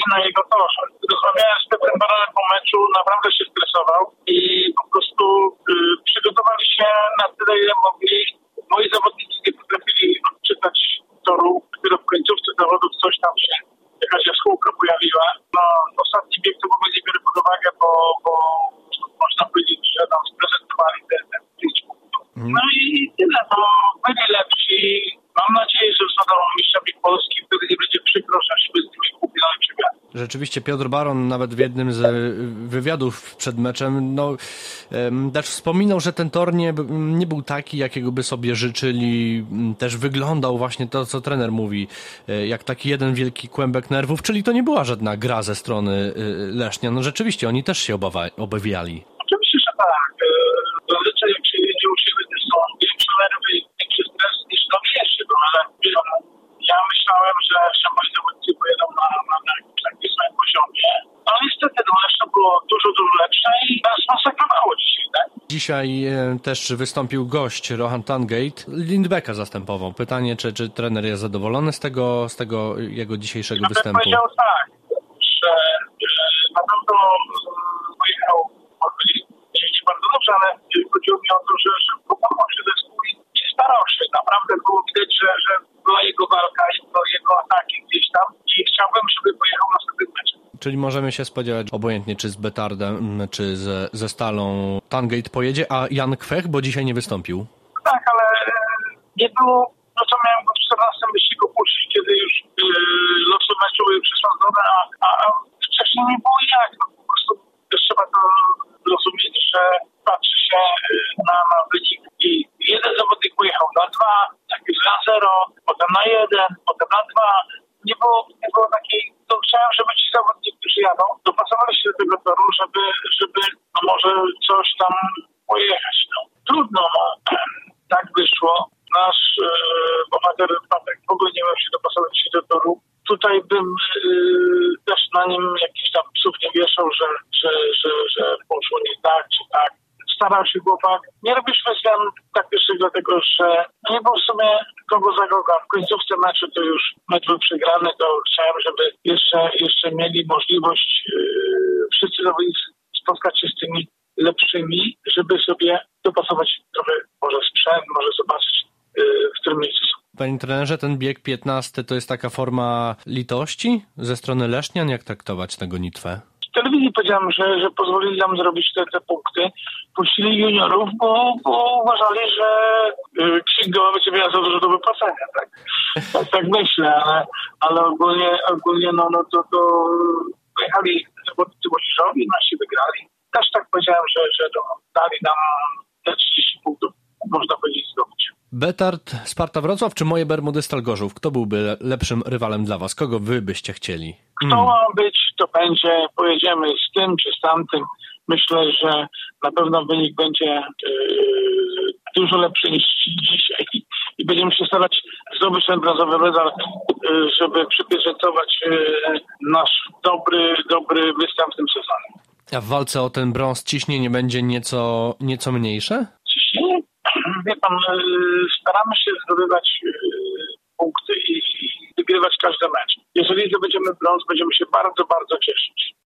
na jego torze. Rozmawiałem z Petrem Baronem po meczu, naprawdę się stresował i po prostu przygotowali się na tyle, ile mogli. Moi zawodnicy nie potrafili odczytać toru, dopiero w końcówce zawodów coś tam się, jakaś jaskółka pojawiła. No, ostatni bieg to w ogóle nie biorę pod uwagę, bo można powiedzieć, że nam sprezentowali te 5 punktów. No i tyle, no byli lepsi. Mam nadzieję, że zostaną mistrzami Polski, wtedy nie będzie przykro, że się z nimi kupilami przegrali. Rzeczywiście Piotr Baron nawet w jednym z wywiadów przed meczem też wspominał, że ten tor nie był taki, jakiego by sobie życzyli. Też wyglądał właśnie to, co trener mówi, jak taki jeden wielki kłębek nerwów, czyli to nie była żadna gra ze strony Lesznia. No rzeczywiście, oni też się obawiali. Oczywiście, że tak. Zazwyczaj jak się jedzie u siebie, to są większe nerwy i większy stres niż na wyjeździe, ale ja myślałem, że moi zawodnicy pojedą na takim samym poziomie. No niestety, Leszno było dużo lepsze i nas masakrowało dzisiaj, tak? Dzisiaj też wystąpił gość, Rohan Tangate, Lindbecka zastępował. Pytanie, czy trener jest zadowolony z tego jego dzisiejszego występu? Powiedział tak, że na pewno pojechał nie bardzo dobrze, ale chodziło mi o to, że pomógł się zespół i starał się. Naprawdę było widać, że była jego walka i jego ataki gdzieś tam i chciałbym, żeby pojechał na sobie mecz. Czyli możemy się spodziewać obojętnie, czy z Betardem, czy ze Stalą Tangate pojedzie, a Jan Kwech, bo dzisiaj nie wystąpił. Tak, ale nie było, no co miałem go w 14 wyścigu puścić, kiedy już losy meczu były przesądzone, a wcześniej nie było jak. No, po prostu też trzeba to rozumieć, że patrzy się na wynik i jeden zawodnik pojechał na 2, taki na 0, potem na 1, potem na 2. Nie było takiej, to chciałem, żeby ci zawodnicy, którzy jadą, dopasowali się do tego toru, żeby no może coś tam pojechać. No. Trudno, no. Tak wyszło. Nasz bohater Patek w ogóle nie miał się dopasować się do toru. Tutaj bym też na nim jakiś tam psów nie wieszał, że poszło nie tak, czy tak. Starał się chłopak. Nie robiliśmy zmian taktycznych, dlatego że nie było w sumie kogo za kogo. W końcówce meczu to już mecz był przegrany, to chciałem, żeby jeszcze mieli możliwość wszyscy zawodnicy spotkać się z tymi lepszymi, żeby sobie dopasować trochę może sprzęt, może zobaczyć w którym miejscu są. Panie trenerze, ten bieg 15 to jest taka forma litości ze strony Lesznian? Jak traktować tę gonitwę? W telewizji powiedziałem, że pozwolili nam zrobić te punkty. Puścili juniorów, bo uważali, że księgowa będzie miała za dużo do wypłacenia. Tak myślę, ale ogólnie no to pojechali zawodnicy Młodzieżowi, nasi wygrali. Też tak powiedziałem, że dali nam te 30 punktów, można powiedzieć, zdobyć. Betard, Sparta Wrocław czy Moje Bermudy, Stal Gorzów? Kto byłby lepszym rywalem dla was? Kogo wy byście chcieli? Kto ma być, to będzie. Pojedziemy z tym czy z tamtym. Myślę, że na pewno wynik będzie dużo lepszy niż dzisiaj i będziemy się starać zdobyć ten brązowy medal, żeby przypieczętować nasz dobry występ w tym sezonie. A w walce o ten brąz ciśnienie będzie nieco mniejsze? Ciśnienie? Wie pan, staramy się zdobywać punkty i wygrywać każdy mecz. Jeżeli zdobędziemy brąz, będziemy się bardzo, bardzo cieszyć.